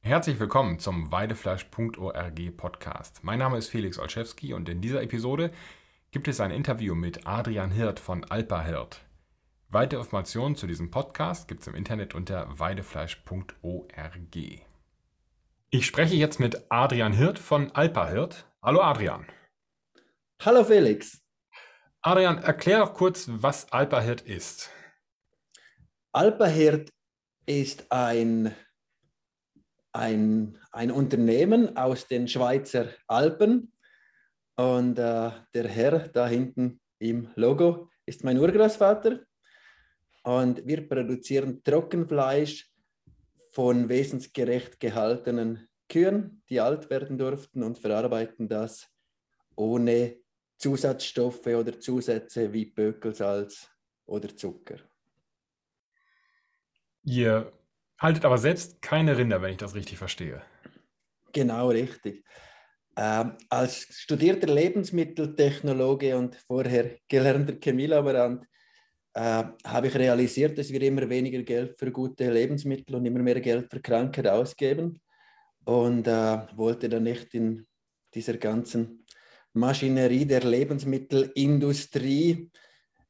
Herzlich willkommen zum Weidefleisch.org Podcast. Mein Name ist Felix Olszewski und in dieser Episode gibt es ein Interview mit Adrian Hirt von Alpa Hirt. Weitere Informationen zu diesem Podcast gibt es im Internet unter weidefleisch.org. Ich spreche jetzt mit Adrian Hirt von Alpa Hirt. Hallo Adrian. Hallo Felix. Adrian, erklär doch kurz, was Alpa Hirt ist. Alpa Hirt ist ein Unternehmen aus den Schweizer Alpen und der Herr da hinten im Logo ist mein Urgroßvater und wir produzieren Trockenfleisch von wesensgerecht gehaltenen Kühen, die alt werden durften, und verarbeiten das ohne Zusatzstoffe oder Zusätze wie Bökelsalz oder Zucker. Ihr haltet aber selbst keine Rinder, wenn ich das richtig verstehe. Genau, richtig. Als studierter Lebensmitteltechnologe und vorher gelernter Chemielaborant habe ich realisiert, dass wir immer weniger Geld für gute Lebensmittel und immer mehr Geld für Krankheit ausgeben und wollte dann nicht in dieser ganzen Maschinerie der Lebensmittelindustrie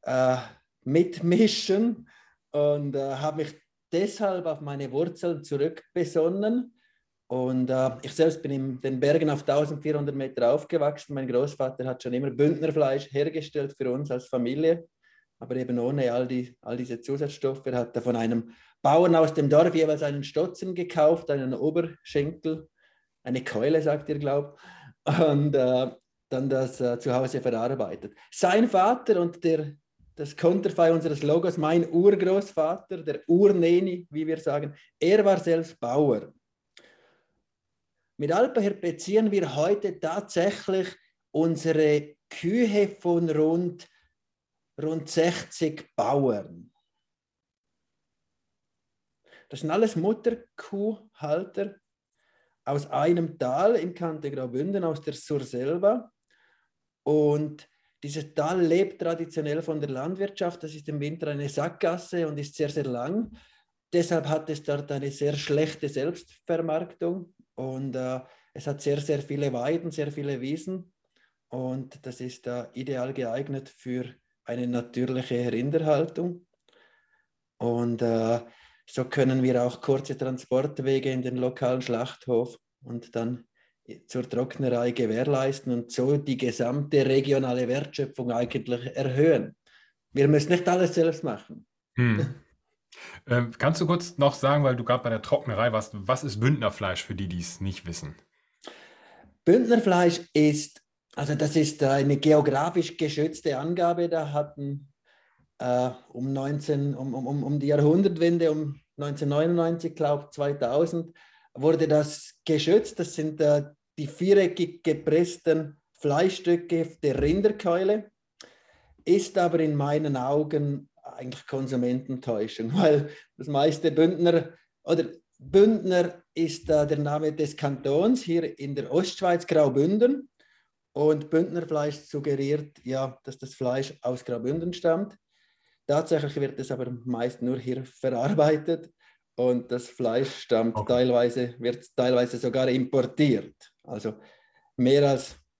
mitmischen und habe mich deshalb auf meine Wurzeln zurückbesonnen. Und ich selbst bin in den Bergen auf 1400 Meter aufgewachsen. Mein Großvater hat schon immer Bündnerfleisch hergestellt für uns als Familie, aber eben ohne all diese Zusatzstoffe. Er hat da von einem Bauern aus dem Dorf jeweils einen Stotzen gekauft, einen Oberschenkel, eine Keule, sagt ihr, glaubt, und dann das zu Hause verarbeitet. Sein Vater und das Konterfei unseres Logos, mein Urgroßvater, der Urneni, wie wir sagen, er war selbst Bauer. Mit Alpa Hirt beziehen wir heute tatsächlich unsere Kühe von rund 60 Bauern. Das sind alles Mutterkuhhalter aus einem Tal in Kante Graubünden, aus der Surselva. Und dieses Tal lebt traditionell von der Landwirtschaft. Das ist im Winter eine Sackgasse und ist sehr, sehr lang. Deshalb hat es dort eine sehr schlechte Selbstvermarktung. Und es hat sehr, sehr viele Weiden, sehr viele Wiesen. Und das ist ideal geeignet für eine natürliche Rinderhaltung. Und so können wir auch kurze Transportwege in den lokalen Schlachthof und dann zur Trocknerei gewährleisten und so die gesamte regionale Wertschöpfung eigentlich erhöhen. Wir müssen nicht alles selbst machen. Kannst du kurz noch sagen, weil du gerade bei der Trocknerei warst, was ist Bündnerfleisch für die, die es nicht wissen? Bündnerfleisch ist, also das ist eine geografisch geschützte Angabe. Da hatten um die Jahrhundertwende, um 1999, glaube ich, 2000, wurde das geschützt. Das sind die viereckig gepressten Fleischstücke der Rinderkeule. Ist aber in meinen Augen eigentlich Konsumententäuschung, weil das meiste Bündner ist der Name des Kantons hier in der Ostschweiz, Graubünden. Und Bündnerfleisch suggeriert ja, dass das Fleisch aus Graubünden stammt. Tatsächlich wird es aber meist nur hier verarbeitet und das Fleisch wird teilweise sogar importiert. Also mehr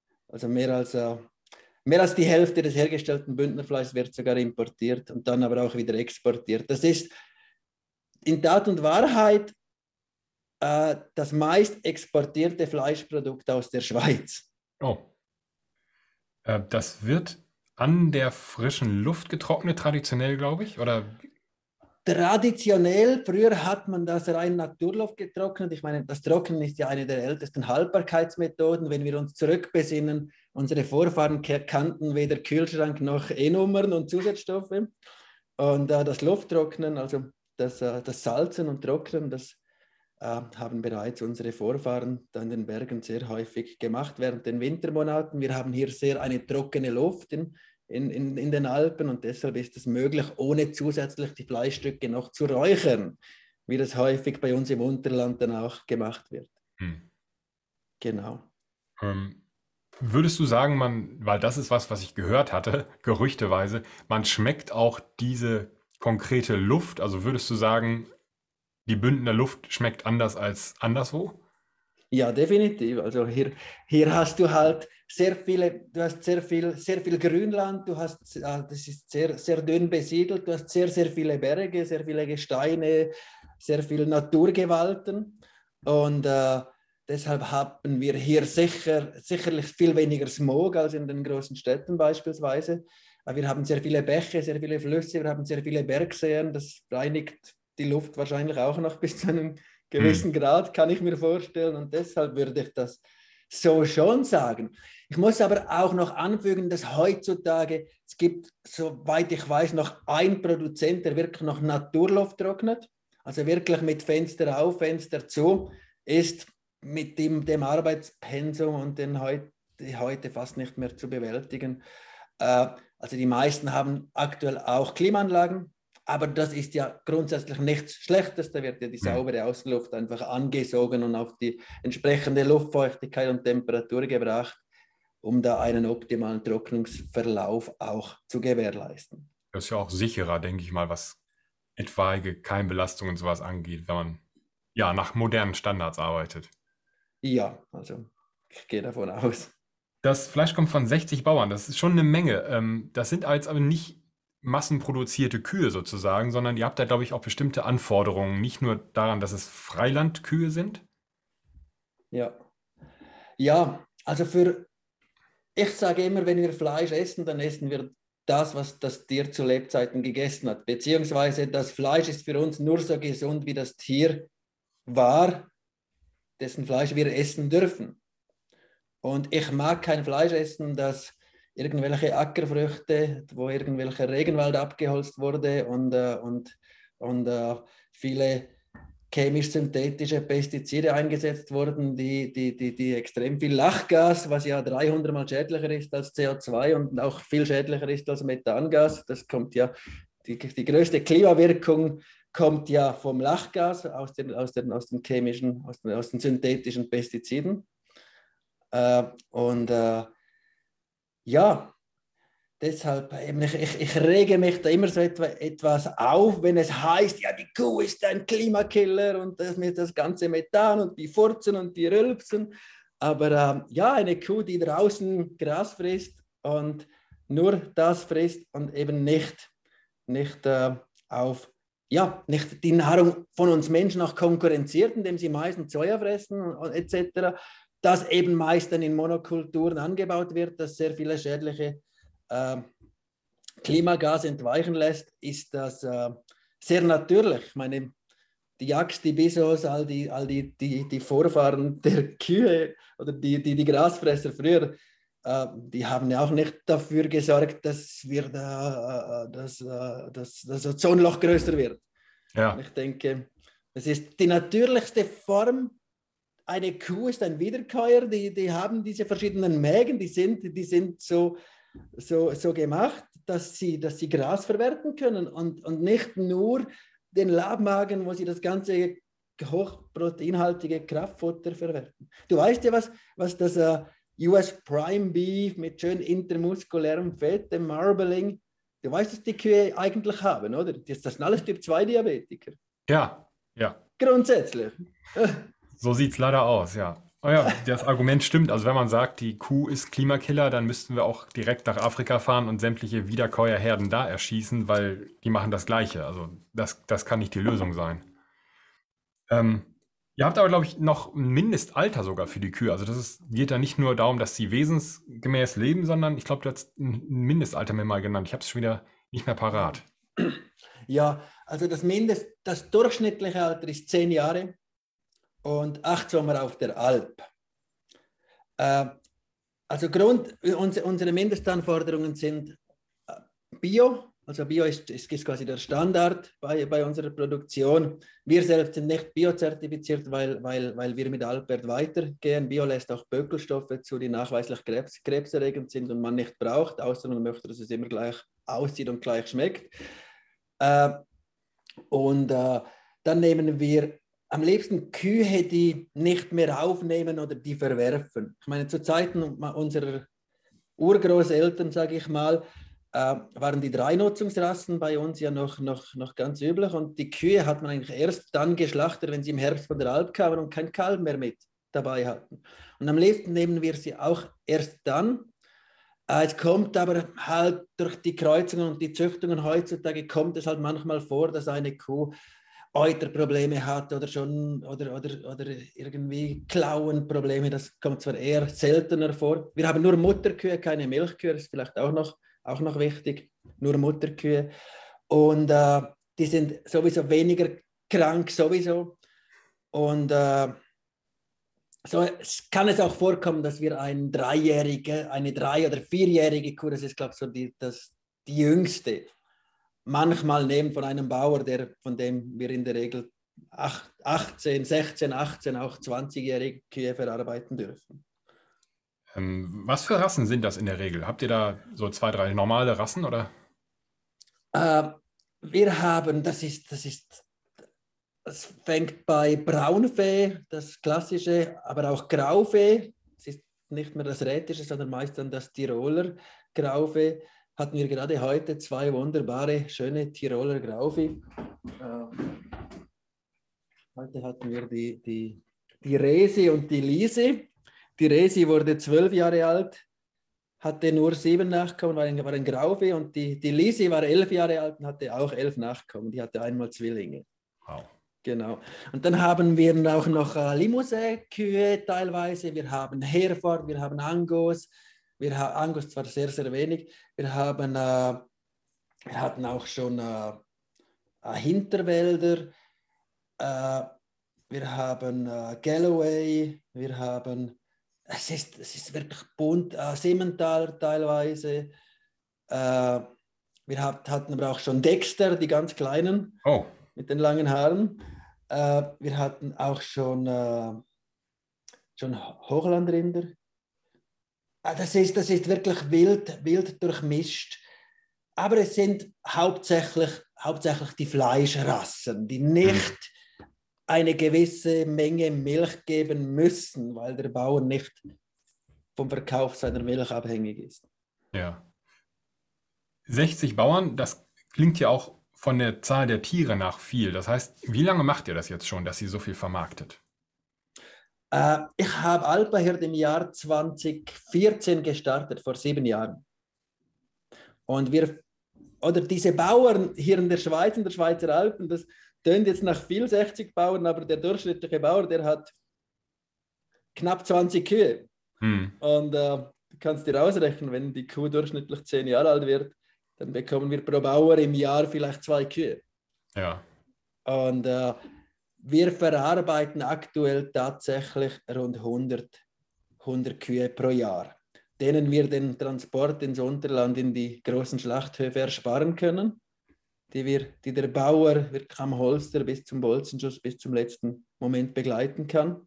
als die Hälfte des hergestellten Bündnerfleischs wird sogar importiert und dann aber auch wieder exportiert. Das ist in Tat und Wahrheit das meist exportierte Fleischprodukt aus der Schweiz. Oh. Das wird an der frischen Luft getrocknet, traditionell, glaube ich, oder? Traditionell, früher hat man das rein Naturluft getrocknet. Ich meine, das Trocknen ist ja eine der ältesten Haltbarkeitsmethoden. Wenn wir uns zurückbesinnen, unsere Vorfahren kannten weder Kühlschrank noch E-Nummern und Zusatzstoffe. Und das Lufttrocknen, also das Salzen und Trocknen, das haben bereits unsere Vorfahren da in den Bergen sehr häufig gemacht während den Wintermonaten. Wir haben hier sehr eine trockene Luft in den Alpen und deshalb ist es möglich, ohne zusätzlich die Fleischstücke noch zu räuchern, wie das häufig bei uns im Unterland dann auch gemacht wird. Genau. Würdest du sagen, weil das ist was ich gehört hatte, gerüchteweise, man schmeckt auch diese konkrete Luft, also würdest du sagen, die Bündner Luft schmeckt anders als anderswo? Ja, definitiv. Also hier hast du halt sehr viel Grünland, das ist sehr, sehr dünn besiedelt, du hast sehr, sehr viele Berge, sehr viele Gesteine, sehr viele Naturgewalten und deshalb haben wir hier sicherlich viel weniger Smog als in den großen Städten beispielsweise. Wir haben sehr viele Bäche, sehr viele Flüsse, wir haben sehr viele Bergseen, das reinigt die Luft wahrscheinlich auch noch bis zu einem gewissen Grad, kann ich mir vorstellen. Und deshalb würde ich das so schon sagen. Ich muss aber auch noch anfügen, dass heutzutage, es gibt, soweit ich weiß, noch ein Produzent, der wirklich noch Naturluft trocknet. Also wirklich mit Fenster auf, Fenster zu, ist mit dem Arbeitspensum und den heute fast nicht mehr zu bewältigen. Also die meisten haben aktuell auch Klimaanlagen, aber das ist ja grundsätzlich nichts Schlechtes. Da wird ja die saubere Außenluft einfach angesogen und auf die entsprechende Luftfeuchtigkeit und Temperatur gebracht, um da einen optimalen Trocknungsverlauf auch zu gewährleisten. Das ist ja auch sicherer, denke ich mal, was etwaige Keimbelastung und sowas angeht, wenn man ja nach modernen Standards arbeitet. Ja, also ich gehe davon aus. Das Fleisch kommt von 60 Bauern, das ist schon eine Menge. Das sind jetzt aber nicht massenproduzierte Kühe sozusagen, sondern ihr habt da, glaube ich, auch bestimmte Anforderungen, nicht nur daran, dass es Freilandkühe sind. Ja, also ich sage immer, wenn wir Fleisch essen, dann essen wir das, was das Tier zu Lebzeiten gegessen hat. Beziehungsweise das Fleisch ist für uns nur so gesund, wie das Tier war, dessen Fleisch wir essen dürfen. Und ich mag kein Fleisch essen, das irgendwelche Ackerfrüchte, wo irgendwelcher Regenwald abgeholzt wurde und viele chemisch-synthetische Pestizide eingesetzt wurden, die extrem viel Lachgas, was ja 300 Mal schädlicher ist als CO2 und auch viel schädlicher ist als Methangas. Das kommt ja, die größte Klimawirkung kommt ja vom Lachgas aus den chemischen, aus den synthetischen Pestiziden. Ja, deshalb, ich rege mich da immer so etwas auf, wenn es heißt, ja, die Kuh ist ein Klimakiller und das ganze Methan und die Furzen und die Rülpsen. Aber ja, eine Kuh, die draußen Gras frisst und nur das frisst und eben nicht nicht die Nahrung von uns Menschen auch konkurrenziert, indem sie Mais und Soja fressen und etc., das eben meist dann in Monokulturen angebaut wird, das sehr viele schädliche Klimagas entweichen lässt, ist das sehr natürlich. Ich meine, die Yaks, die Bisos, die Vorfahren der Kühe oder die Grasfresser früher, die haben ja auch nicht dafür gesorgt, dass das Ozonloch größer wird. Ja. Ich denke, es ist die natürlichste Form. Eine Kuh ist ein Wiederkäuer, die haben diese verschiedenen Mägen, die sind so gemacht, dass sie Gras verwerten können und nicht nur den Labmagen, wo sie das ganze hochproteinhaltige Kraftfutter verwerten. Du weißt ja, was das US Prime Beef mit schön intermuskulärem Fett, dem Marbling, du weißt, dass die Kühe eigentlich haben, oder? Das sind alles Typ-2-Diabetiker. Ja, ja. Grundsätzlich. So sieht es leider aus, ja. Oh ja, das Argument stimmt. Also wenn man sagt, die Kuh ist Klimakiller, dann müssten wir auch direkt nach Afrika fahren und sämtliche Wiederkäuerherden da erschießen, weil die machen das Gleiche. Also das kann nicht die Lösung sein. Ihr habt aber, glaube ich, noch ein Mindestalter sogar für die Kühe. Also geht da nicht nur darum, dass sie wesensgemäß leben, sondern ich glaube, du hast ein Mindestalter mir mal genannt. Ich habe es schon wieder nicht mehr parat. Ja, also das durchschnittliche Alter ist 10 Jahre. Und 8 Sommer auf der Alp. Also unsere Mindestanforderungen sind Bio, also Bio ist quasi der Standard bei unserer Produktion. Wir selbst sind nicht biozertifiziert, weil wir mit Alpert weitergehen. Bio lässt auch Böckelstoffe zu, die nachweislich krebserregend sind und man nicht braucht, außer man möchte, dass es immer gleich aussieht und gleich schmeckt. Dann nehmen wir am liebsten Kühe, die nicht mehr aufnehmen oder die verwerfen. Ich meine, zu Zeiten unserer Urgroßeltern, sage ich mal, waren die Dreinutzungsrassen bei uns ja noch ganz üblich. Und die Kühe hat man eigentlich erst dann geschlachtet, wenn sie im Herbst von der Alp kamen und kein Kalb mehr mit dabei hatten. Und am liebsten nehmen wir sie auch erst dann. Es kommt aber halt durch die Kreuzungen und die Züchtungen heutzutage, kommt es halt manchmal vor, dass eine Kuh Euterprobleme hat oder irgendwie Klauenprobleme. Das kommt zwar eher seltener vor. Wir haben nur Mutterkühe, keine Milchkühe, das ist vielleicht auch noch wichtig. Nur Mutterkühe. Und die sind sowieso weniger krank sowieso. Und so kann es auch vorkommen, dass wir eine 3- oder 4-jährige Kuh, das ist glaube ich so die jüngste, manchmal nehmen von einem Bauer, von dem wir in der Regel 16, 18, auch 20-jährige Kühe verarbeiten dürfen. Was für Rassen sind das in der Regel? Habt ihr da so 2, 3 normale Rassen oder? Wir haben, das fängt bei Braunvieh, das klassische, aber auch Grauvieh. Es ist nicht mehr das Rätische, sondern meist dann das Tiroler Grauvieh. Hatten wir gerade heute 2 wunderbare, schöne Tiroler Grauvieh. Heute hatten wir die Resi und die Lisi. Die Resi wurde 12 Jahre alt, hatte nur 7 Nachkommen, war ein Grauvieh. Und die Lisi war 11 Jahre alt und hatte auch 11 Nachkommen. Die hatte einmal Zwillinge. Wow. Genau. Und dann haben wir auch noch Limousin-Kühe teilweise. Wir haben Hereford, wir haben Angus. Wir haben Angus zwar sehr, sehr wenig. Wir hatten auch schon Hinterwälder. Wir haben Galloway. Es ist wirklich bunt. Simmentaler teilweise. Wir hatten aber auch schon Dexter, die ganz kleinen. Oh. Mit den langen Haaren. Wir hatten auch schon Hochlandrinder. Das ist wirklich wild durchmischt. Aber es sind hauptsächlich die Fleischrassen, die nicht eine gewisse Menge Milch geben müssen, weil der Bauer nicht vom Verkauf seiner Milch abhängig ist. Ja. 60 Bauern, das klingt ja auch von der Zahl der Tiere nach viel. Das heißt, wie lange macht ihr das jetzt schon, dass ihr so viel vermarktet? Ich habe Alpaherd im Jahr 2014 gestartet, vor 7 Jahren. Und diese Bauern hier in der Schweiz, in der Schweizer Alpen, das tönt jetzt nach viel 60 Bauern, aber der durchschnittliche Bauer, der hat knapp 20 Kühe. Und du kannst dir ausrechnen, wenn die Kuh durchschnittlich 10 Jahre alt wird, dann bekommen wir pro Bauer im Jahr vielleicht 2 Kühe. Ja. Und wir verarbeiten aktuell tatsächlich rund 100 Kühe pro Jahr, denen wir den Transport ins Unterland in die großen Schlachthöfe ersparen können, die der Bauer wirklich am Holster bis zum Bolzenschuss, bis zum letzten Moment begleiten kann.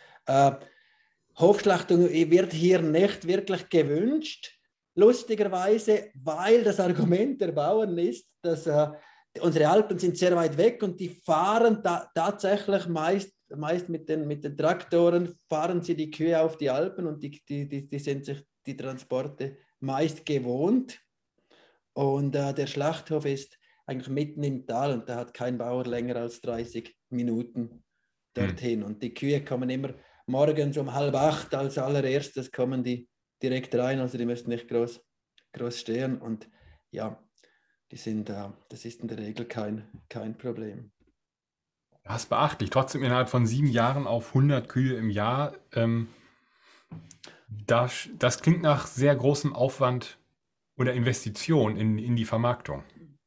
Hofschlachtung wird hier nicht wirklich gewünscht, lustigerweise, weil das Argument der Bauern ist, dass unsere Alpen sind sehr weit weg und die fahren tatsächlich meist mit den Traktoren, fahren sie die Kühe auf die Alpen und die sind sich die Transporte meist gewohnt. Und der Schlachthof ist eigentlich mitten im Tal und da hat kein Bauer länger als 30 Minuten dorthin. Und die Kühe kommen immer morgens um 7:30 als allererstes, kommen die direkt rein, also die müssen nicht groß stehen. Und ja, das ist in der Regel kein Problem. Das ist beachtlich. Trotzdem innerhalb von 7 Jahren auf 100 Kühe im Jahr. Das klingt nach sehr großem Aufwand oder Investition in die Vermarktung.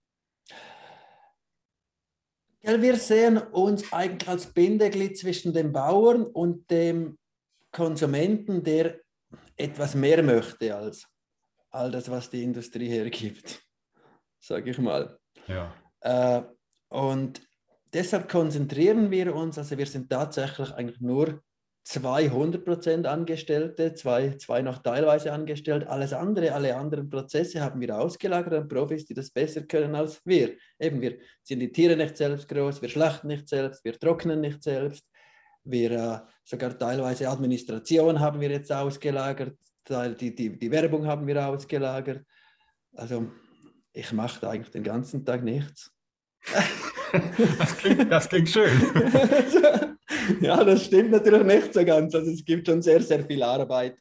Ja, wir sehen uns eigentlich als Bindeglied zwischen dem Bauern und dem Konsumenten, der etwas mehr möchte als all das, was die Industrie hergibt, sage ich mal. Ja. Und deshalb konzentrieren wir uns, also wir sind tatsächlich eigentlich nur 200% Angestellte, zwei noch teilweise angestellt. Alle anderen Prozesse haben wir ausgelagert an Profis, die das besser können als wir. Eben, wir sind die Tiere nicht selbst groß, wir schlachten nicht selbst, wir trocknen nicht selbst. Wir sogar teilweise Administration haben wir jetzt ausgelagert, die Werbung haben wir ausgelagert. Also ich mache da eigentlich den ganzen Tag nichts. Das klingt schön. Ja, das stimmt natürlich nicht so ganz. Also es gibt schon sehr, sehr viel Arbeit.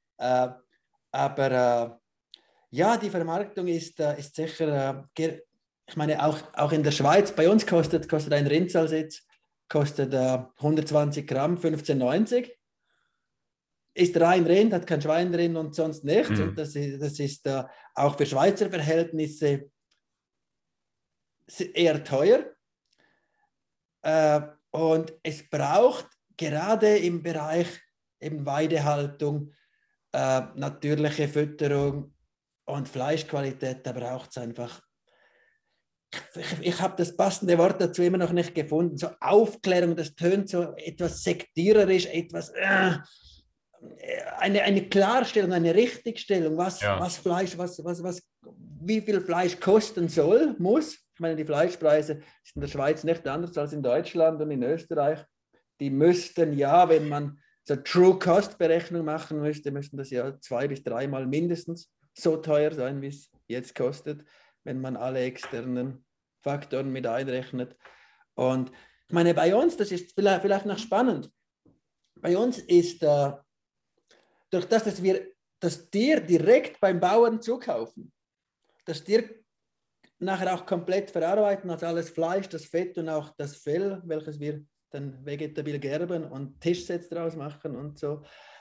Aber ja, die Vermarktung ist sicher, ich meine, auch in der Schweiz, bei uns kostet ein Rindsaalsitz kostet 120 Gramm 15,90. Ist rein Rind, hat kein Schwein drin und sonst nichts. Und das ist auch für Schweizer Verhältnisse eher teuer. Und es braucht gerade im Bereich eben Weidehaltung, natürliche Fütterung und Fleischqualität, da braucht es einfach. Ich habe das passende Wort dazu immer noch nicht gefunden. So Aufklärung, das tönt so etwas sektiererisch, etwas eine Klarstellung, eine Richtigstellung, was Fleisch, wie viel Fleisch kosten muss. Ich meine, die Fleischpreise sind in der Schweiz nicht anders als in Deutschland und in Österreich. Die müssten ja, wenn man so True-Cost-Berechnung machen müssten das ja 2- bis 3-mal mindestens so teuer sein, wie es jetzt kostet, wenn man alle externen Faktoren mit einrechnet. Und ich meine, bei uns, das ist vielleicht noch spannend, bei uns ist durch das, dass wir das Tier direkt beim Bauern zukaufen, das Tier nachher auch komplett verarbeiten, also alles Fleisch, das Fett und auch das Fell, welches wir dann vegetabil gerben und Tischsets draus machen und so,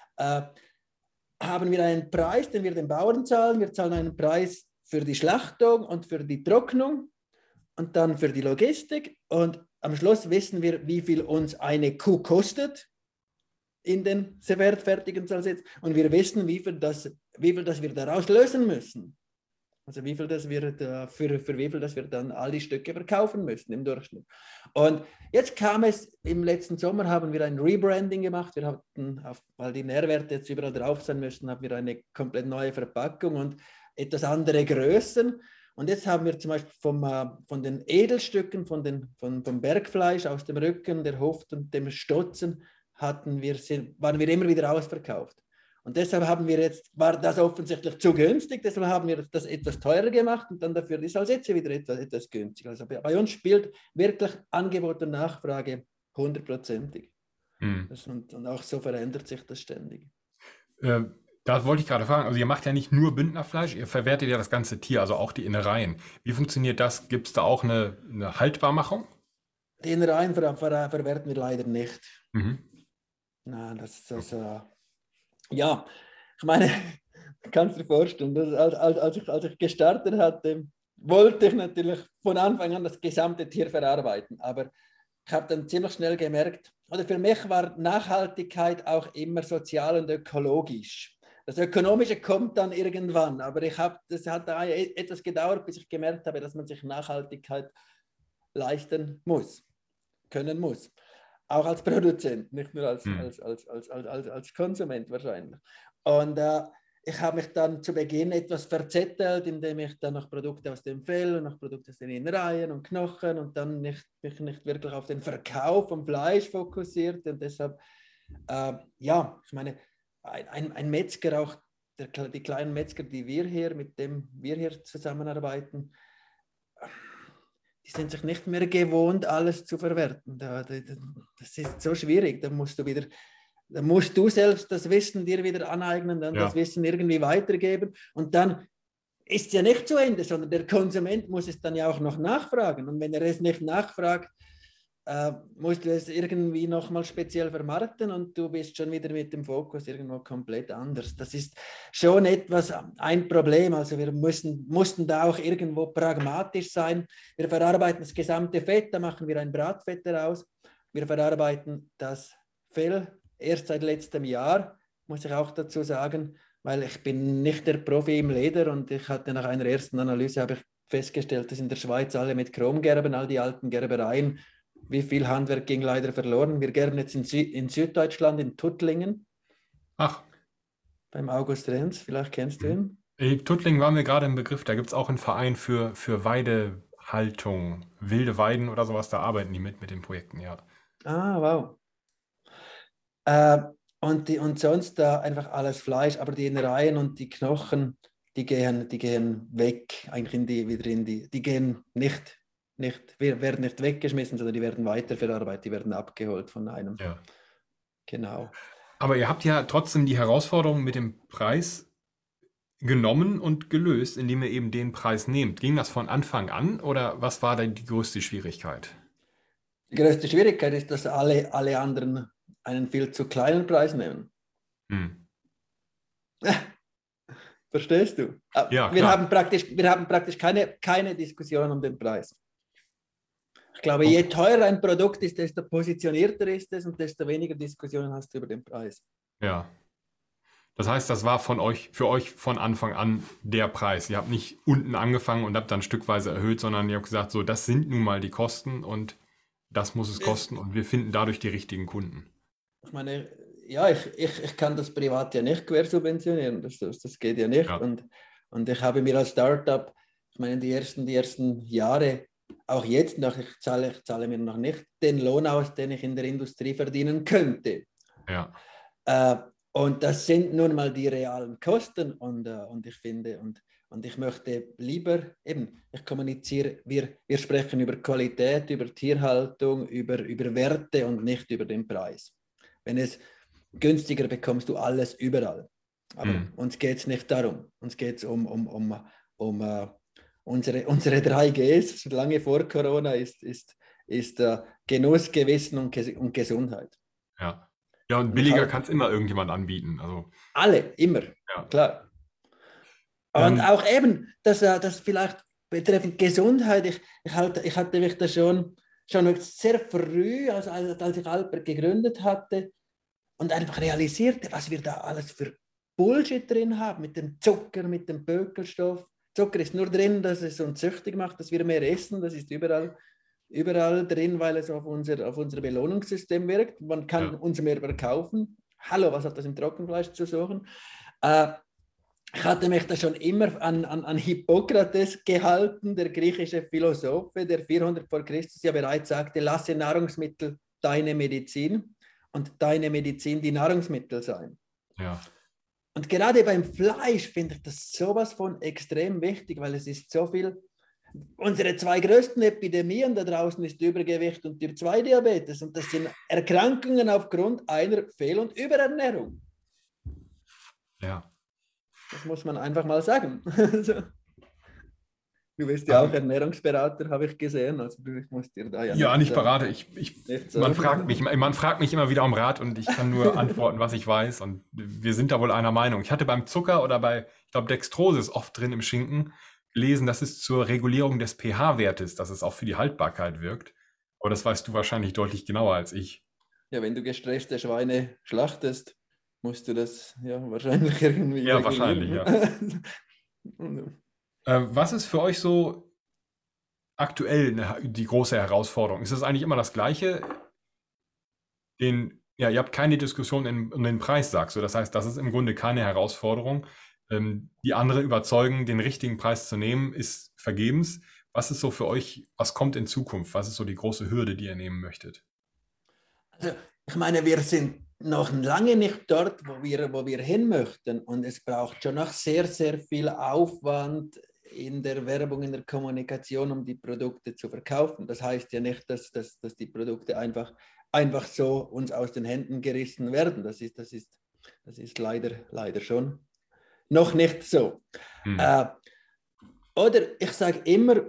haben wir einen Preis, den wir den Bauern zahlen. Wir zahlen einen Preis für die Schlachtung und für die Trocknung und dann für die Logistik. Und am Schluss wissen wir, wie viel uns eine Kuh kostet in den fertigen Saalsitz. Und wir wissen, wie viel das wir daraus lösen müssen. Also wie viel das wir für wie viel das wir dann all die Stücke verkaufen müssen im Durchschnitt. Und jetzt kam es, im letzten Sommer haben wir ein Rebranding gemacht. Wir hatten, weil die Nährwerte jetzt überall drauf sein müssen, haben wir eine komplett neue Verpackung und etwas andere Größen. Und jetzt haben wir zum Beispiel von den Edelstücken, vom Bergfleisch aus dem Rücken, der Hoft und dem Stotzen, waren wir immer wieder ausverkauft. Und deshalb war das offensichtlich zu günstig, deshalb haben wir das etwas teurer gemacht und dann dafür die Saalsitze wieder etwas günstiger. Also bei uns spielt wirklich Angebot und Nachfrage 100%ig. Und auch so verändert sich das ständig. Da wollte ich gerade fragen, also ihr macht ja nicht nur Bündnerfleisch, ihr verwertet ja das ganze Tier, also auch die Innereien. Wie funktioniert das? Gibt es da auch eine Haltbarmachung? Die Innereien verwerten wir leider nicht. Nein, ja, ich meine, kannst du dir vorstellen, als ich gestartet hatte, wollte ich natürlich von Anfang an das gesamte Tier verarbeiten, aber ich habe dann ziemlich schnell gemerkt, oder für mich war Nachhaltigkeit auch immer sozial und ökologisch. Das Ökonomische kommt dann irgendwann, aber das hat etwas gedauert, bis ich gemerkt habe, dass man sich Nachhaltigkeit leisten muss, können muss. Auch als Produzent, nicht nur als Konsument wahrscheinlich. Und ich habe mich dann zu Beginn etwas verzettelt, indem ich dann noch Produkte aus dem Fell und noch Produkte aus den Innereien und Knochen und dann mich nicht wirklich auf den Verkauf von Fleisch fokussiert. Und deshalb, ich meine, ein Metzger, auch die kleinen Metzger, mit dem wir hier zusammenarbeiten, die sind sich nicht mehr gewohnt, alles zu verwerten. Das ist so schwierig. Da musst du selbst das Wissen dir wieder aneignen, dann das Wissen irgendwie weitergeben. Und dann ist es ja nicht zu Ende, sondern der Konsument muss es dann ja auch noch nachfragen. Und wenn er es nicht nachfragt, musst du es irgendwie nochmal speziell vermarkten und du bist schon wieder mit dem Fokus irgendwo komplett anders. Das ist schon ein Problem. Also wir mussten da auch irgendwo pragmatisch sein. Wir verarbeiten das gesamte Fett, da machen wir ein Bratfett daraus. Wir verarbeiten das Fell erst seit letztem Jahr, muss ich auch dazu sagen, weil ich bin nicht der Profi im Leder und ich hatte nach einer ersten Analyse habe ich festgestellt, dass in der Schweiz alle mit Chrom gerben, all die alten Gerbereien. Wie viel Handwerk ging leider verloren? Wir gerben jetzt in Süddeutschland, in Tuttlingen. Ach. Beim August Renz, vielleicht kennst du ihn. Tuttlingen war mir gerade im Begriff, da gibt es auch einen Verein für Weidehaltung, wilde Weiden oder sowas, da arbeiten die mit den Projekten, ja. Ah, wow. Und sonst einfach alles Fleisch, aber die Innereien und die Knochen, die gehen weg, eigentlich die gehen werden nicht weggeschmissen, sondern die werden weiterverarbeitet, die werden abgeholt von einem. Ja. Genau. Aber ihr habt ja trotzdem die Herausforderung mit dem Preis genommen und gelöst, indem ihr eben den Preis nehmt. Ging das von Anfang an oder was war denn die größte Schwierigkeit? Die größte Schwierigkeit ist, dass alle anderen einen viel zu kleinen Preis nehmen. Hm. Verstehst du? Ja, Wir klar. haben praktisch keine Diskussion um den Preis. Ich glaube, Okay. je teurer ein Produkt ist, desto positionierter ist es und desto weniger Diskussionen hast du über den Preis. Ja. Das heißt, das war für euch von Anfang an der Preis. Ihr habt nicht unten angefangen und habt dann stückweise erhöht, sondern ihr habt gesagt, so, das sind nun mal die Kosten und das muss es kosten und wir finden dadurch die richtigen Kunden. Ich meine, ja, ich kann das privat ja nicht quersubventionieren, das geht ja nicht. Ja. Und ich habe mir als Startup, ich meine, die ersten Jahre, auch jetzt noch, ich zahle mir noch nicht den Lohn aus, den ich in der Industrie verdienen könnte. Ja. Und das sind nun mal die realen Kosten und ich finde, und ich möchte lieber, eben, ich kommuniziere, wir sprechen über Qualität, über Tierhaltung, über Werte und nicht über den Preis. Wenn es günstiger bekommst du alles überall. Aber uns geht es nicht darum. Uns geht es um unsere 3Gs, lange vor Corona, ist Genuss, Gewissen und Gesundheit. Ja. Ja, und billiger kann es immer irgendjemand anbieten. Also, alle, immer, ja. klar. Und auch eben, das vielleicht betreffend Gesundheit, ich hatte mich da schon sehr früh, als ich Alper gegründet hatte, und einfach realisierte, was wir da alles für Bullshit drin haben, mit dem Zucker, mit dem Bökelstoff. Zucker ist nur drin, dass es uns süchtig macht, dass wir mehr essen, das ist überall drin, weil es auf unser Belohnungssystem wirkt. Man kann uns mehr verkaufen. Hallo, was hat das im Trockenfleisch zu suchen? Ich hatte mich da schon immer an Hippokrates gehalten, der griechische Philosoph, der 400 vor Christus ja bereits sagte, lasse Nahrungsmittel deine Medizin und deine Medizin die Nahrungsmittel sein. Ja. Und gerade beim Fleisch finde ich das sowas von extrem wichtig, weil es ist so viel. Unsere 2 größten Epidemien da draußen ist Übergewicht und Typ-2-Diabetes und das sind Erkrankungen aufgrund einer Fehl- und Überernährung. Ja. Das muss man einfach mal sagen. Du bist ja auch Ernährungsberater, habe ich gesehen. Also ich muss dir da ja nicht Berater. Man fragt mich immer wieder um Rat und ich kann nur antworten, was ich weiß. Und wir sind da wohl einer Meinung. Ich hatte beim Zucker oder ich glaube, Dextrose ist oft drin im Schinken, gelesen, dass es zur Regulierung des pH-Wertes, dass es auch für die Haltbarkeit wirkt. Aber das weißt du wahrscheinlich deutlich genauer als ich. Ja, wenn du gestresste Schweine schlachtest, musst du das ja wahrscheinlich irgendwie regulieren. Wahrscheinlich, ja. Was ist für euch so aktuell die große Herausforderung? Ist es eigentlich immer das Gleiche? Ihr habt keine Diskussion um den Preis, sagst du. Das heißt, das ist im Grunde keine Herausforderung. Die andere überzeugen, den richtigen Preis zu nehmen, ist vergebens. Was ist so für euch, was kommt in Zukunft? Was ist so die große Hürde, die ihr nehmen möchtet? Also, ich meine, wir sind noch lange nicht dort, wo wir hin möchten. Und es braucht schon noch sehr, sehr viel Aufwand in der Werbung, in der Kommunikation, um die Produkte zu verkaufen. Das heißt ja nicht, dass die Produkte einfach so uns aus den Händen gerissen werden. Das ist leider schon noch nicht so. Oder ich sage immer,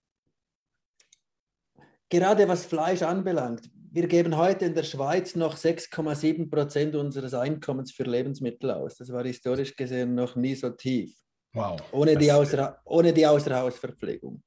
gerade was Fleisch anbelangt, wir geben heute in der Schweiz noch 6,7% unseres Einkommens für Lebensmittel aus. Das war historisch gesehen noch nie so tief. Wow. Ohne die Außerhausverpflegung.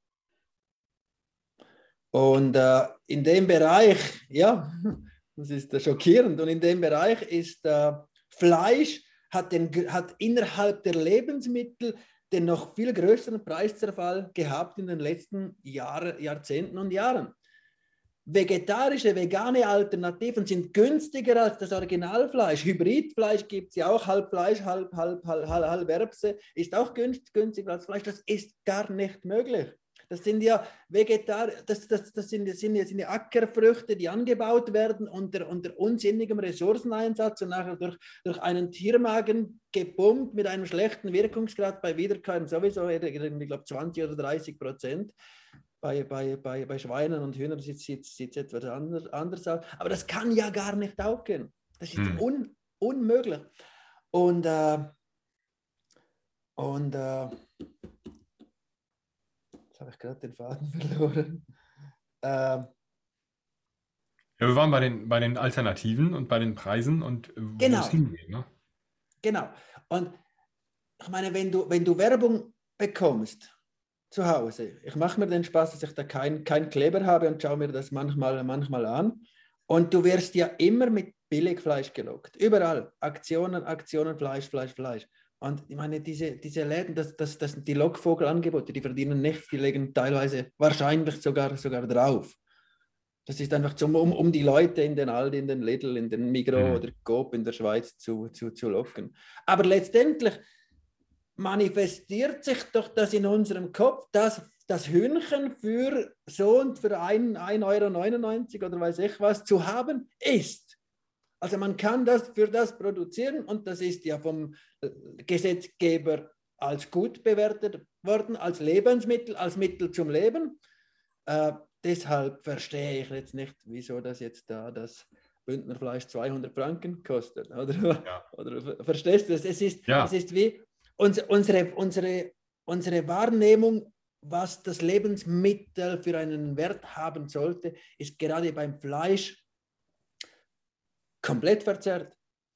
Und in dem Bereich, ja, das ist schockierend, und in dem Bereich ist Fleisch hat innerhalb der Lebensmittel den noch viel größeren Preiszerfall gehabt in den letzten Jahrzehnten und Jahren. Vegetarische, vegane Alternativen sind günstiger als das Originalfleisch. Hybridfleisch gibt es ja auch, halb Fleisch, halb Erbse, ist auch günstiger als Fleisch. Das ist gar nicht möglich. Das sind ja das sind ja Ackerfrüchte, die angebaut werden unter unsinnigem Ressourceneinsatz und nachher durch einen Tiermagen gepumpt mit einem schlechten Wirkungsgrad bei Wiederkäuen sowieso, ich glaube 20 oder 30%. Bei Schweinen und Hühnern sieht es etwas anders aus. Aber das kann ja gar nicht aufgehen. Das ist unmöglich. Und jetzt habe ich gerade den Faden verloren. Ja, wir waren bei den Alternativen und bei den Preisen und wo es hingeht. Ne? Genau. Und ich meine, wenn du Werbung bekommst zu Hause, ich mache mir den Spaß, dass ich da kein Kleber habe und schaue mir das manchmal an. Und du wirst ja immer mit Billigfleisch gelockt. Überall. Aktionen, Fleisch. Und ich meine, diese Läden, das sind die Lockvogelangebote, die verdienen nichts, die legen teilweise wahrscheinlich sogar drauf. Das ist einfach um die Leute in den Aldi, in den Lidl, in den Migros oder Coop in der Schweiz zu locken. Aber letztendlich manifestiert sich doch das in unserem Kopf, dass das Hühnchen für so und für 1,99 € oder weiß ich was zu haben ist. Also man kann das für das produzieren und das ist ja vom Gesetzgeber als gut bewertet worden, als Lebensmittel, als Mittel zum Leben. Deshalb verstehe ich jetzt nicht, wieso das jetzt da das Bündnerfleisch 200 Franken kostet. Oder verstehst du das? Es ist wie unsere Wahrnehmung, was das Lebensmittel für einen Wert haben sollte, ist gerade beim Fleisch komplett verzerrt.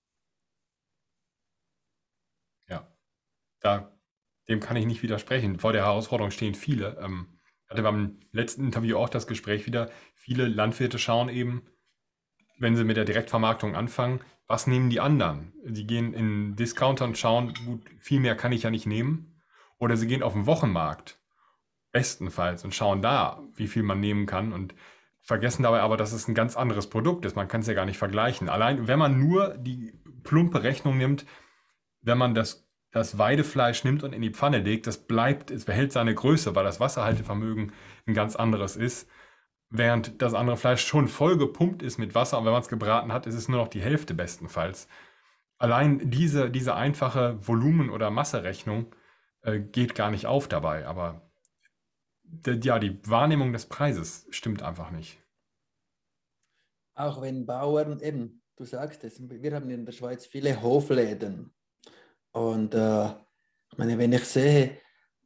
Ja, dem kann ich nicht widersprechen. Vor der Herausforderung stehen viele. Hatte beim letzten Interview auch das Gespräch wieder. Viele Landwirte schauen eben, wenn sie mit der Direktvermarktung anfangen, was nehmen die anderen? Sie gehen in den Discounter und schauen, gut, viel mehr kann ich ja nicht nehmen. Oder sie gehen auf den Wochenmarkt, bestenfalls, und schauen da, wie viel man nehmen kann und vergessen dabei aber, dass es ein ganz anderes Produkt ist. Man kann es ja gar nicht vergleichen. Allein, wenn man nur die plumpe Rechnung nimmt, wenn man das Weidefleisch nimmt und in die Pfanne legt, es behält seine Größe, weil das Wasserhaltevermögen ein ganz anderes ist. Während das andere Fleisch schon voll gepumpt ist mit Wasser und wenn man es gebraten hat, ist es nur noch die Hälfte bestenfalls. Allein diese einfache Volumen- oder Masserechnung geht gar nicht auf dabei, aber die Wahrnehmung des Preises stimmt einfach nicht. Auch wenn Bauern, eben, du sagst es, wir haben in der Schweiz viele Hofläden. Und ich meine, wenn ich sehe,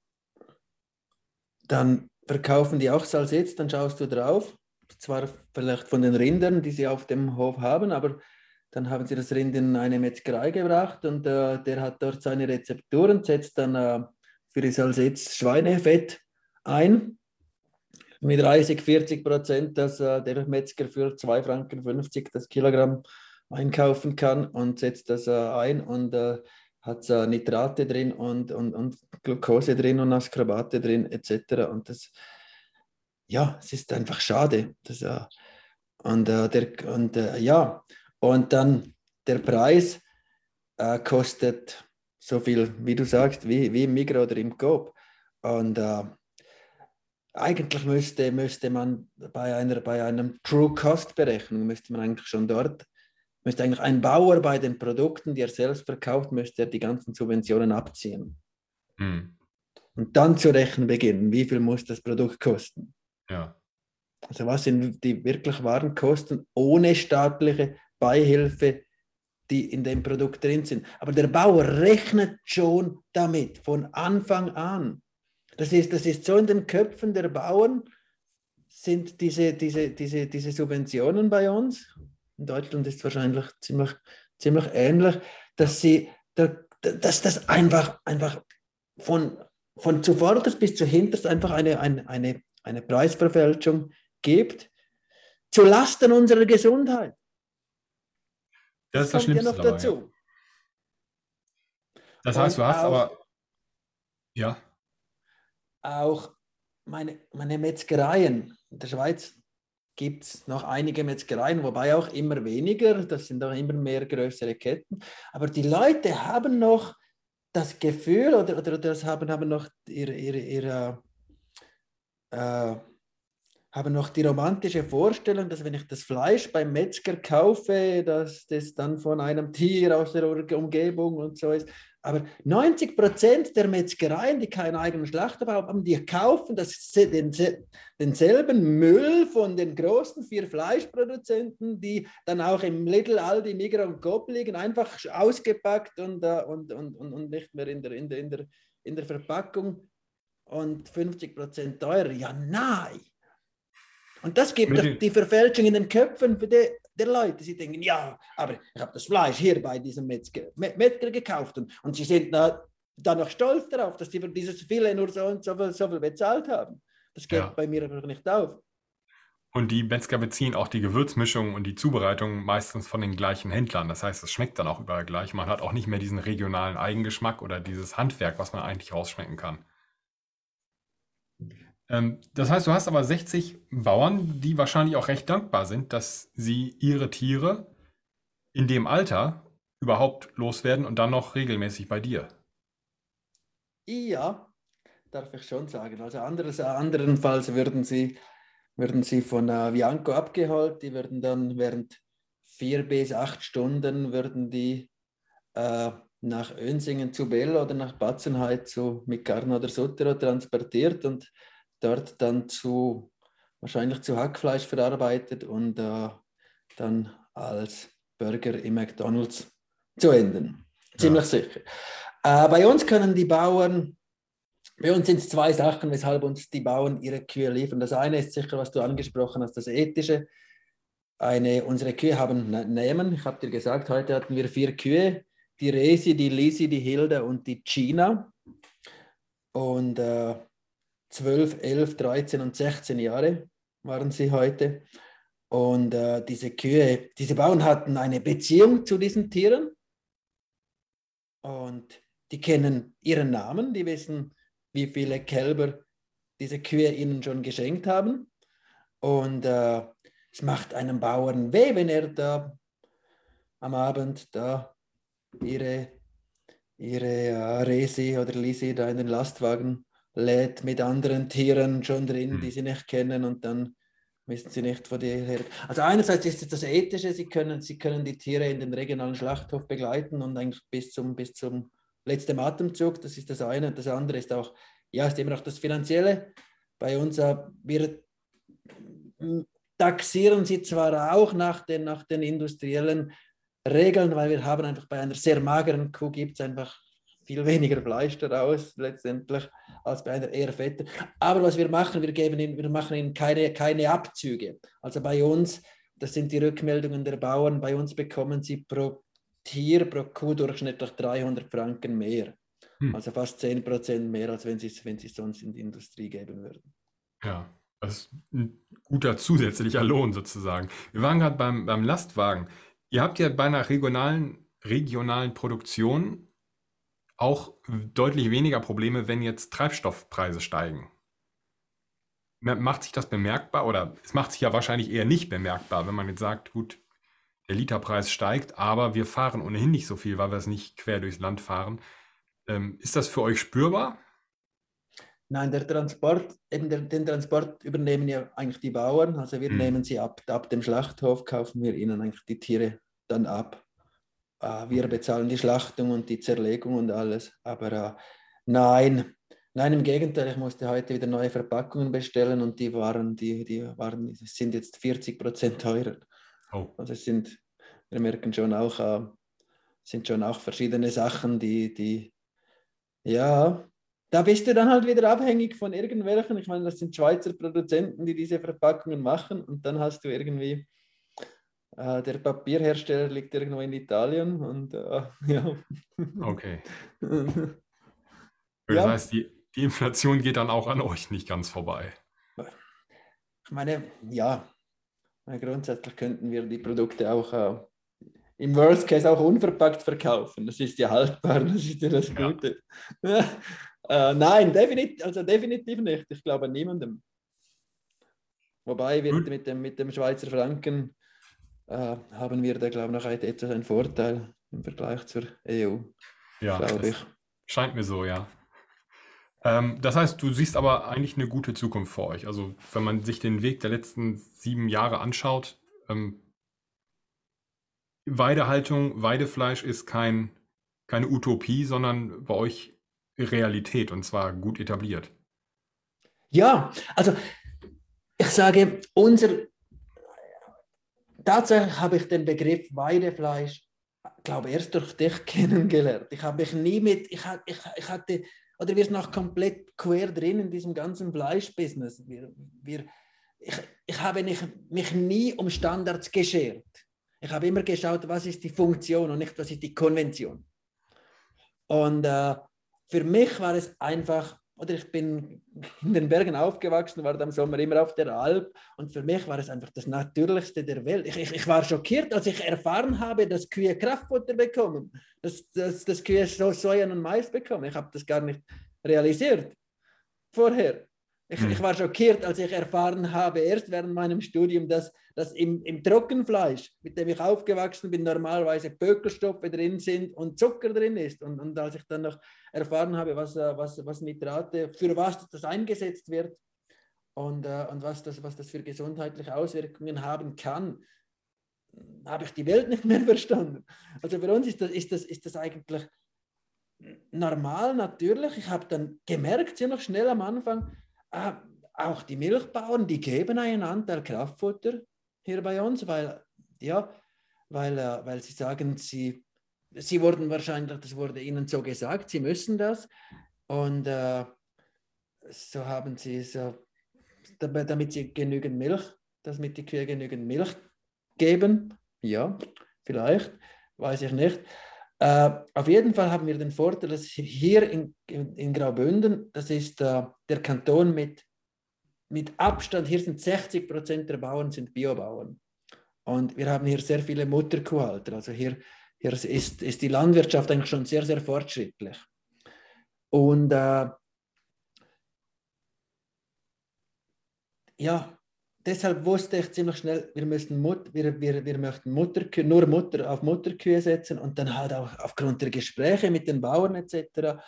dann verkaufen die auch Salsitz, dann schaust du drauf, zwar vielleicht von den Rindern, die sie auf dem Hof haben, aber dann haben sie das Rind in eine Metzgerei gebracht und der hat dort seine Rezepturen, setzt dann für die Salsitz Schweinefett ein, mit 30-40%, dass der Metzger für 2,50 Franken das Kilogramm einkaufen kann und setzt das ein und hat Nitrate drin und Glucose drin und Ascorbate drin etc. Und das, ja, es ist einfach schade. Das, und dann der Preis kostet so viel, wie du sagst, wie im Migros oder im Coop. Und eigentlich müsste man bei einem True Cost Berechnung, müsste man eigentlich schon dort, müsste eigentlich ein Bauer bei den Produkten, die er selbst verkauft, müsste er die ganzen Subventionen abziehen. Und dann zu rechnen beginnen, wie viel muss das Produkt kosten. Ja. Also was sind die wirklich wahren Kosten ohne staatliche Beihilfe, die in dem Produkt drin sind. Aber der Bauer rechnet schon damit von Anfang an. Das ist so in den Köpfen der Bauern, sind diese Subventionen bei uns. In Deutschland ist es wahrscheinlich ziemlich ähnlich, dass das einfach von zuvorderst bis zuhinterst einfach eine Preisverfälschung gibt, zu Lasten unserer Gesundheit. Das ist das kommt ja Schlimmste noch dabei. dazu. Das heißt, du hast aber... Ja. Auch meine Metzgereien. In der Schweiz gibt es noch einige Metzgereien, wobei auch immer weniger. Das sind auch immer mehr größere Ketten. Aber die Leute haben noch das Gefühl oder das haben noch ihre habe noch die romantische Vorstellung, dass wenn ich das Fleisch beim Metzger kaufe, dass das dann von einem Tier aus der Umgebung und so ist. Aber 90% der Metzgereien, die keinen eigenen Schlachter haben, die kaufen denselben Müll von den großen 4 Fleischproduzenten, die dann auch im Lidl, Aldi, Migros und Coop liegen, einfach ausgepackt und nicht mehr in der Verpackung und 50% teurer. Ja, nein. Und das gibt doch die Verfälschung in den Köpfen der Leute. Sie denken, ja, aber ich habe das Fleisch hier bei diesem Metzger gekauft und sie sind dann noch stolz darauf, dass sie für dieses Filet nur so und so viel bezahlt haben. Das geht bei mir aber nicht auf. Und die Metzger beziehen auch die Gewürzmischung und die Zubereitung meistens von den gleichen Händlern. Das heißt, es schmeckt dann auch überall gleich. Man hat auch nicht mehr diesen regionalen Eigengeschmack oder dieses Handwerk, was man eigentlich rausschmecken kann. Das heißt, du hast aber 60 Bauern, die wahrscheinlich auch recht dankbar sind, dass sie ihre Tiere in dem Alter überhaupt loswerden und dann noch regelmäßig bei dir. Ja, darf ich schon sagen. Also anderenfalls würden sie von Vianco abgeholt, die würden dann während 4 bis 8 Stunden würden die nach Önsingen zu Bell oder nach Batzenheit zu Mikarn oder Sutero transportiert und dort dann wahrscheinlich zu Hackfleisch verarbeitet und dann als Burger im McDonald's zu enden. Ziemlich sicher. Bei uns sind es 2 Sachen, weshalb uns die Bauern ihre Kühe liefern. Das eine ist sicher, was du angesprochen hast, das Ethische. Unsere Kühe haben Namen. Ich habe dir gesagt, heute hatten wir 4 Kühe. Die Resi, die Lisi, die Hilda und die Gina. Und 12, 11, 13 und 16 Jahre waren sie heute. Und diese Bauern hatten eine Beziehung zu diesen Tieren. Und die kennen ihren Namen, die wissen, wie viele Kälber diese Kühe ihnen schon geschenkt haben. Und es macht einem Bauern weh, wenn er da am Abend da ihre Resi oder Lisi da in den Lastwagen lädt mit anderen Tieren schon drin, die sie nicht kennen und dann wissen sie nicht, wo die her. Also einerseits ist es das Ethische, sie können die Tiere in den regionalen Schlachthof begleiten und eigentlich bis zum letzten Atemzug, das ist das eine. Und das andere ist auch, ja, ist immer noch das Finanzielle. Bei uns, wir taxieren sie zwar auch nach den industriellen Regeln, weil wir haben einfach bei einer sehr mageren Kuh gibt es einfach viel weniger Fleisch daraus letztendlich als bei einer eher fetten. Aber was wir machen, wir machen ihnen keine Abzüge. Also bei uns, das sind die Rückmeldungen der Bauern, bei uns bekommen sie pro Tier, pro Kuh durchschnittlich 300 Franken mehr. Also fast 10% mehr, als wenn sie es sonst in die Industrie geben würden. Ja, das ist ein guter zusätzlicher Lohn sozusagen. Wir waren gerade beim Lastwagen. Ihr habt ja bei einer regionalen Produktion auch deutlich weniger Probleme, wenn jetzt Treibstoffpreise steigen. Macht sich das bemerkbar oder es macht sich ja wahrscheinlich eher nicht bemerkbar, wenn man jetzt sagt, gut, der Literpreis steigt, aber wir fahren ohnehin nicht so viel, weil wir es nicht quer durchs Land fahren. Ist das für euch spürbar? Nein, den Transport übernehmen ja eigentlich die Bauern. Also wir nehmen sie ab dem Schlachthof, kaufen wir ihnen eigentlich die Tiere dann ab. Wir bezahlen die Schlachtung und die Zerlegung und alles. Aber nein, im Gegenteil, ich musste heute wieder neue Verpackungen bestellen und die sind jetzt 40% teurer. Oh. Also wir merken schon auch, sind schon auch verschiedene Sachen, ja, da bist du dann halt wieder abhängig von irgendwelchen, ich meine, das sind Schweizer Produzenten, die diese Verpackungen machen und dann hast du irgendwie, der Papierhersteller liegt irgendwo in Italien und ja. Okay. Das Ja. heißt, die Inflation geht dann auch an euch nicht ganz vorbei. Ich meine, ja, grundsätzlich könnten wir die Produkte auch im Worst Case auch unverpackt verkaufen. Das ist ja haltbar, das ist ja das Gute. Nein, definitiv nicht. Ich glaube niemandem. Wobei wir mit dem Schweizer Franken haben wir da, glaube ich, noch etwas einen Vorteil im Vergleich zur EU. Ja, glaube ich. scheint mir so, ja. Das heißt, du siehst aber eigentlich eine gute Zukunft vor euch. Also wenn man sich den Weg der letzten 7 Jahre anschaut, Weidehaltung, Weidefleisch ist keine Utopie, sondern bei euch Realität und zwar gut etabliert. Ja, also ich sage, tatsächlich habe ich den Begriff Weidefleisch, glaube erst durch dich kennengelernt. Ich habe mich nie ich hatte, oder wir sind noch komplett quer drin in diesem ganzen Fleischbusiness. Ich habe mich nie um Standards geschert. Ich habe immer geschaut, was ist die Funktion und nicht, was ist die Konvention. Und für mich war es einfach, oder ich bin in den Bergen aufgewachsen, war im Sommer immer auf der Alp und für mich war es einfach das Natürlichste der Welt. Ich war schockiert, als ich erfahren habe, dass Kühe Kraftfutter bekommen, dass Kühe Soja und Mais bekommen. Ich habe das gar nicht realisiert vorher. Ich war schockiert, als ich erfahren habe, erst während meinem Studium, dass im Trockenfleisch, mit dem ich aufgewachsen bin, normalerweise Bökelstoffe drin sind und Zucker drin ist. Und als ich dann noch erfahren habe, was Nitrate, für was das eingesetzt wird und was das für gesundheitliche Auswirkungen haben kann, habe ich die Welt nicht mehr verstanden. Also für uns ist das eigentlich normal, natürlich. Ich habe dann gemerkt, ziemlich schnell am Anfang, auch die Milchbauern, die geben einen Anteil Kraftfutter hier bei uns, weil sie sagen, sie wurden wahrscheinlich, das wurde ihnen so gesagt, sie müssen das. Und so haben sie so, damit sie genügend Milch, damit die Kühe genügend Milch geben. Ja, vielleicht, weiß ich nicht. Auf jeden Fall haben wir den Vorteil, dass hier in Graubünden, das ist der Kanton mit Abstand, hier sind 60% der Bauern sind Biobauern. Und wir haben hier sehr viele Mutterkuhhalter. Also hier ist die Landwirtschaft eigentlich schon sehr, sehr fortschrittlich. Und ja, deshalb wusste ich ziemlich schnell, wir möchten Mutterkühe, auf Mutterkühe setzen und dann halt auch aufgrund der Gespräche mit den Bauern etc.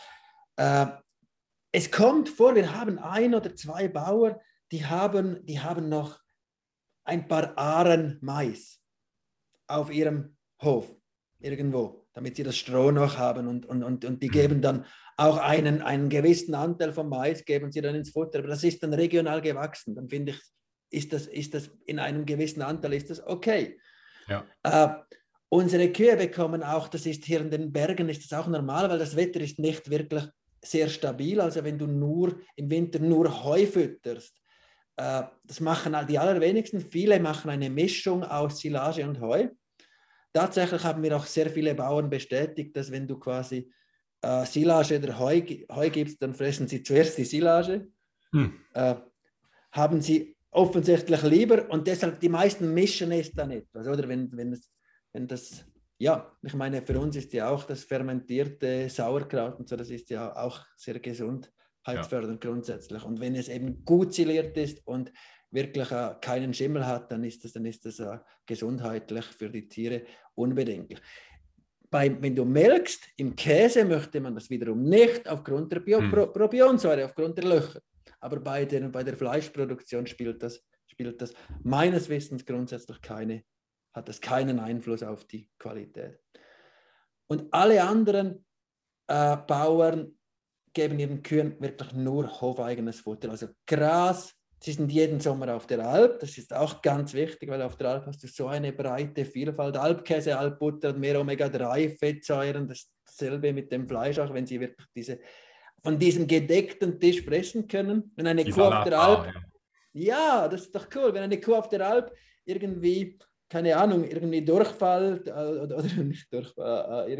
Es kommt vor, wir haben 1 oder 2 Bauern, die haben noch ein paar Ahren Mais auf ihrem Hof irgendwo, damit sie das Stroh noch haben und die geben dann auch einen gewissen Anteil vom Mais, geben sie dann ins Futter, aber das ist dann regional gewachsen, dann finde ich, ist das in einem gewissen Anteil, ist das okay. Ja. Unsere Kühe bekommen auch, das ist hier in den Bergen, ist das auch normal, weil das Wetter ist nicht wirklich sehr stabil, also wenn du im Winter nur Heu fütterst, das machen die allerwenigsten, viele machen eine Mischung aus Silage und Heu. Tatsächlich haben mir auch sehr viele Bauern bestätigt, dass wenn du quasi Silage oder Heu gibst, dann fressen sie zuerst die Silage. Haben sie offensichtlich lieber und deshalb die meisten mischen es dann etwas. Oder wenn das, ja, ich meine, für uns ist ja auch das fermentierte Sauerkraut und so, das ist ja auch sehr gesundheitsfördernd grundsätzlich. Und wenn es eben gut siliert ist und wirklich keinen Schimmel hat, dann ist das gesundheitlich für die Tiere unbedenklich. Wenn du melkst, im Käse möchte man das wiederum nicht aufgrund der Propionsäure, aufgrund der Löcher. Aber bei der Fleischproduktion spielt das meines Wissens grundsätzlich hat das keinen Einfluss auf die Qualität. Und alle anderen Bauern geben ihren Kühen wirklich nur hofeigenes Futter, also Gras. Sie sind jeden Sommer auf der Alp, das ist auch ganz wichtig, weil auf der Alp hast du so eine breite Vielfalt. Alpkäse, Alpbutter, mehr Omega-3-Fettsäuren, dasselbe mit dem Fleisch, auch wenn sie wirklich von diesem gedeckten Tisch fressen können. Wenn eine Kuh auf der Alp, ja, das ist doch cool, wenn eine Kuh auf der Alp irgendwie, keine Ahnung, irgendwie Durchfall oder nicht Durchfall,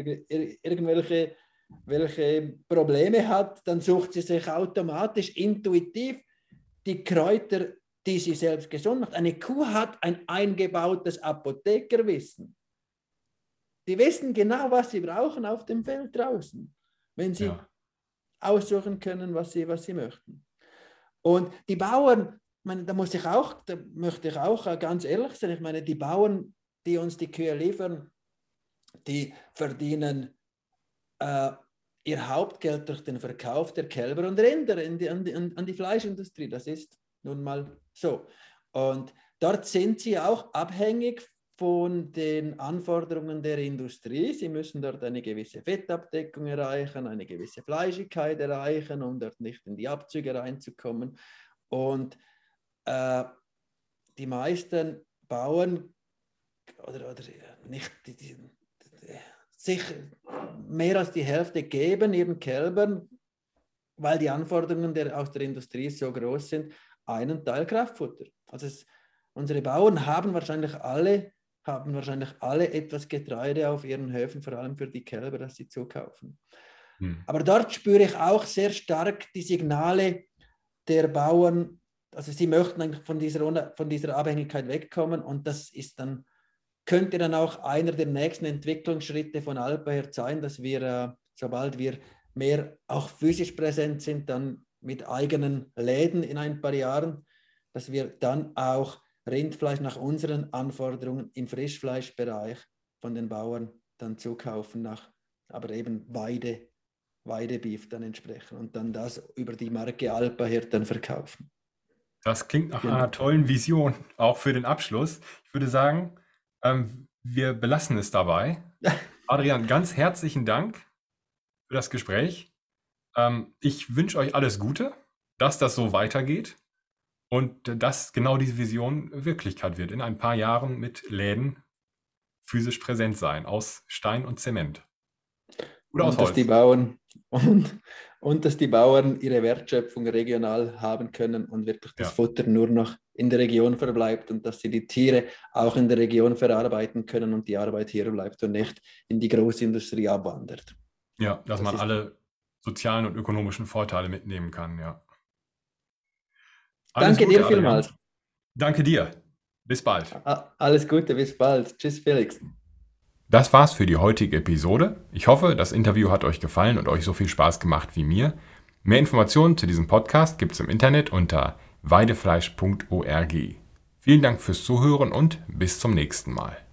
welche Probleme hat, dann sucht sie sich automatisch, intuitiv die Kräuter, die sie selbst gesund macht. Eine Kuh hat ein eingebautes Apothekerwissen. Die wissen genau, was sie brauchen auf dem Feld draußen, wenn sie aussuchen können, was sie möchten. Und die Bauern, ich meine, da möchte ich auch ganz ehrlich sein, ich meine, die Bauern, die uns die Kühe liefern, die verdienen ihr Hauptgeld durch den Verkauf der Kälber und Rinder an die Fleischindustrie. Das ist nun mal so. Und dort sind sie auch abhängig von den Anforderungen der Industrie. Sie müssen dort eine gewisse Fettabdeckung erreichen, eine gewisse Fleischigkeit erreichen, um dort nicht in die Abzüge reinzukommen. Und die meisten Bauern oder nicht sicher mehr als die Hälfte geben ihren Kälbern, weil die Anforderungen aus der Industrie so groß sind, einen Teil Kraftfutter. Also unsere Bauern haben wahrscheinlich alle etwas Getreide auf ihren Höfen, vor allem für die Kälber, das sie zukaufen. Aber dort spüre ich auch sehr stark die Signale der Bauern, also sie möchten eigentlich von dieser Abhängigkeit wegkommen, und das ist dann, könnte dann auch einer der nächsten Entwicklungsschritte von Alpa her sein, dass wir, sobald wir mehr auch physisch präsent sind, dann mit eigenen Läden in ein paar Jahren, dass wir dann auch Rindfleisch nach unseren Anforderungen im Frischfleischbereich von den Bauern dann zukaufen, aber eben Weidebeef dann entsprechend, und dann das über die Marke Alpa her dann verkaufen. Das klingt nach einer tollen Vision, auch für den Abschluss. Ich würde sagen, wir belassen es dabei. Adrian, ganz herzlichen Dank für das Gespräch. Ich wünsche euch alles Gute, dass das so weitergeht und dass genau diese Vision Wirklichkeit wird. In ein paar Jahren mit Läden physisch präsent sein, aus Stein und Zement. Oder aus Holz. Dass die Bauern ihre Wertschöpfung regional haben können und wirklich das Futter nur noch in der Region verbleibt, und dass sie die Tiere auch in der Region verarbeiten können und die Arbeit hier bleibt und nicht in die Großindustrie abwandert. Ja, dass man alle sozialen und ökonomischen Vorteile mitnehmen kann, ja. Danke dir vielmals. Danke dir. Bis bald. Alles Gute, bis bald. Tschüss, Felix. Das war's für die heutige Episode. Ich hoffe, das Interview hat euch gefallen und euch so viel Spaß gemacht wie mir. Mehr Informationen zu diesem Podcast gibt es im Internet unter weidefleisch.org. Vielen Dank fürs Zuhören und bis zum nächsten Mal.